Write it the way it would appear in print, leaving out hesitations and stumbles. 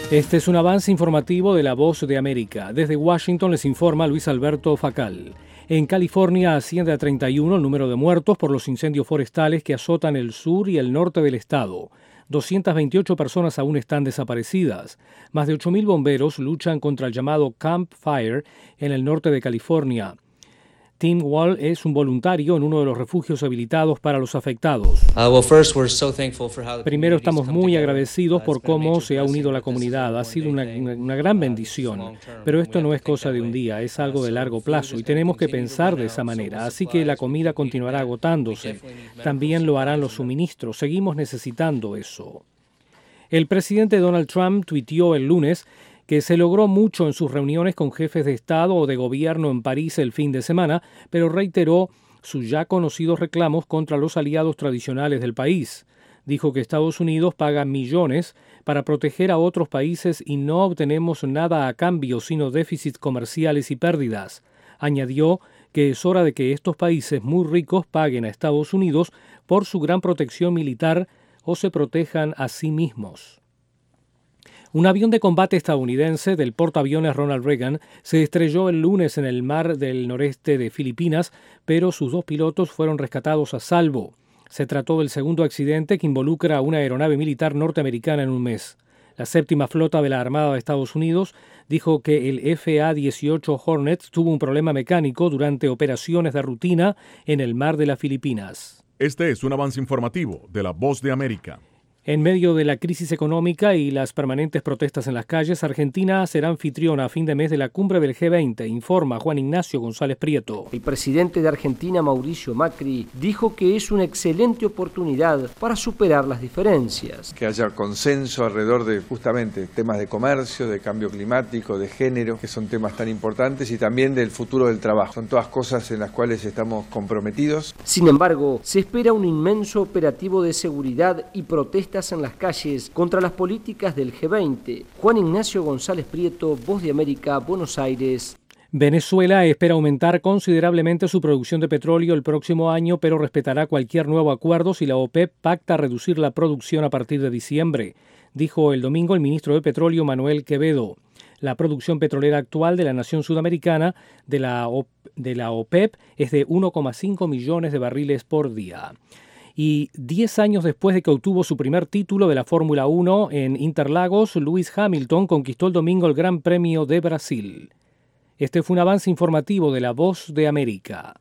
Este es un avance informativo de La Voz de América. Desde Washington les informa Luis Alberto Facal. En California asciende a 31 el número de muertos por los incendios forestales que azotan el sur y el norte del estado. 228 personas aún están desaparecidas. Más de 8.000 bomberos luchan contra el llamado Camp Fire en el norte de California. Tim Wall es un voluntario en uno de los refugios habilitados para los afectados. Primero, estamos muy agradecidos por cómo se ha unido la comunidad. Ha sido una gran bendición. Pero esto no es cosa de un día, es algo de largo plazo y tenemos que pensar de esa manera. Así que la comida continuará agotándose. También lo harán los suministros. Seguimos necesitando eso. El presidente Donald Trump tuiteó el lunes que se logró mucho en sus reuniones con jefes de Estado o de gobierno en París el fin de semana, pero reiteró sus ya conocidos reclamos contra los aliados tradicionales del país. Dijo que Estados Unidos paga millones para proteger a otros países y no obtenemos nada a cambio, sino déficits comerciales y pérdidas. Añadió que es hora de que estos países muy ricos paguen a Estados Unidos por su gran protección militar o se protejan a sí mismos. Un avión de combate estadounidense del portaaviones Ronald Reagan se estrelló el lunes en el mar del noreste de Filipinas, pero sus dos pilotos fueron rescatados a salvo. Se trató del segundo accidente que involucra a una aeronave militar norteamericana en un mes. La séptima flota de la Armada de Estados Unidos dijo que el FA-18 Hornet tuvo un problema mecánico durante operaciones de rutina en el mar de las Filipinas. Este es un avance informativo de La Voz de América. En medio de la crisis económica y las permanentes protestas en las calles, Argentina será anfitriona a fin de mes de la cumbre del G20, informa Juan Ignacio González Prieto. El presidente de Argentina, Mauricio Macri, dijo que es una excelente oportunidad para superar las diferencias. Que haya consenso alrededor de justamente temas de comercio, de cambio climático, de género, que son temas tan importantes, y también del futuro del trabajo. Son todas cosas en las cuales estamos comprometidos. Sin embargo, se espera un inmenso operativo de seguridad y protestas en las calles contra las políticas del G20. Juan Ignacio González Prieto, Voz de América, Buenos Aires. Venezuela espera aumentar considerablemente su producción de petróleo el próximo año, pero respetará cualquier nuevo acuerdo si la OPEP pacta reducir la producción a partir de diciembre, dijo el domingo el ministro de Petróleo Manuel Quevedo. La producción petrolera actual de la nación sudamericana de la OPEP es de 1,5 millones de barriles por día. Y 10 años después de que obtuvo su primer título de la Fórmula 1 en Interlagos, Lewis Hamilton conquistó el domingo el Gran Premio de Brasil. Este fue un avance informativo de La Voz de América.